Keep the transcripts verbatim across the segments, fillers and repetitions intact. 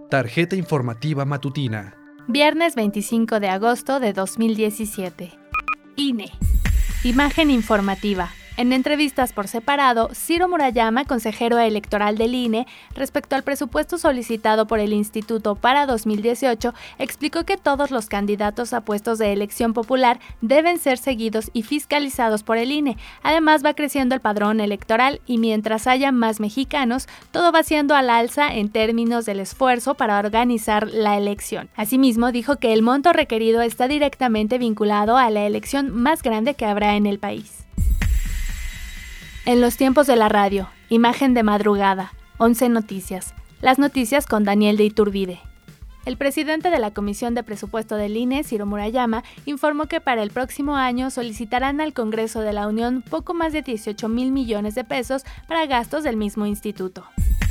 Tarjeta informativa matutina. Viernes veinticinco de agosto de dos mil diecisiete. I N E. Imagen informativa. En entrevistas por separado, Ciro Murayama, consejero electoral del I N E, respecto al presupuesto solicitado por el Instituto para dos mil dieciocho, explicó que todos los candidatos a puestos de elección popular deben ser seguidos y fiscalizados por el I N E. Además, va creciendo el padrón electoral y mientras haya más mexicanos, todo va siendo al alza en términos del esfuerzo para organizar la elección. Asimismo, dijo que el monto requerido está directamente vinculado a la elección más grande que habrá en el país. En los tiempos de la radio, imagen de madrugada, once Noticias. Las noticias con Daniel de Iturbide. El presidente de la Comisión de Presupuesto del I N E, Ciro Murayama, informó que para el próximo año solicitarán al Congreso de la Unión poco más de dieciocho mil millones de pesos para gastos del mismo instituto.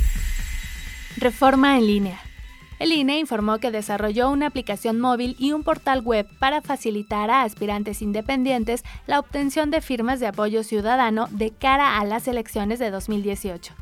Reforma en línea. El I N E informó que desarrolló una aplicación móvil y un portal web para facilitar a aspirantes independientes la obtención de firmas de apoyo ciudadano de cara a las elecciones de dos mil dieciocho.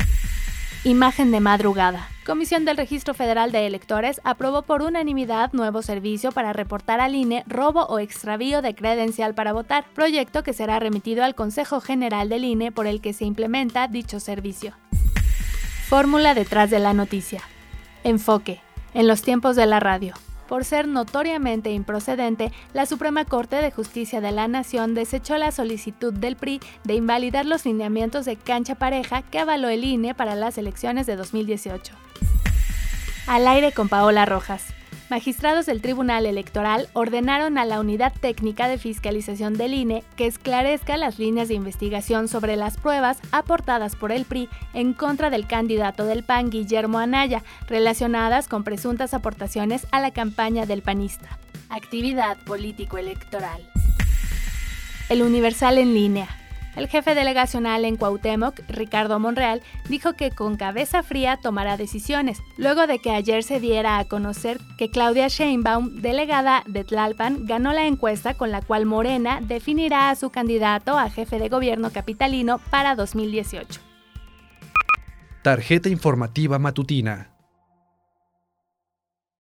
Imagen de madrugada. Comisión del Registro Federal de Electores aprobó por unanimidad nuevo servicio para reportar al I N E robo o extravío de credencial para votar, proyecto que será remitido al Consejo General del I N E por el que se implementa dicho servicio. Fórmula detrás de la noticia. Enfoque. En los tiempos de la radio. Por ser notoriamente improcedente, la Suprema Corte de Justicia de la Nación desechó la solicitud del P R I de invalidar los lineamientos de cancha pareja que avaló el I N E para las elecciones de dos mil dieciocho. Al aire con Paola Rojas. Magistrados del Tribunal Electoral ordenaron a la Unidad Técnica de Fiscalización del I N E que esclarezca las líneas de investigación sobre las pruebas aportadas por el P R I en contra del candidato del P A N, Guillermo Anaya, relacionadas con presuntas aportaciones a la campaña del panista. Actividad político-electoral. El Universal en línea. El jefe delegacional en Cuauhtémoc, Ricardo Monreal, dijo que con cabeza fría tomará decisiones, luego de que ayer se diera a conocer que Claudia Sheinbaum, delegada de Tlalpan, ganó la encuesta con la cual Morena definirá a su candidato a jefe de gobierno capitalino para dos mil dieciocho. Tarjeta informativa matutina.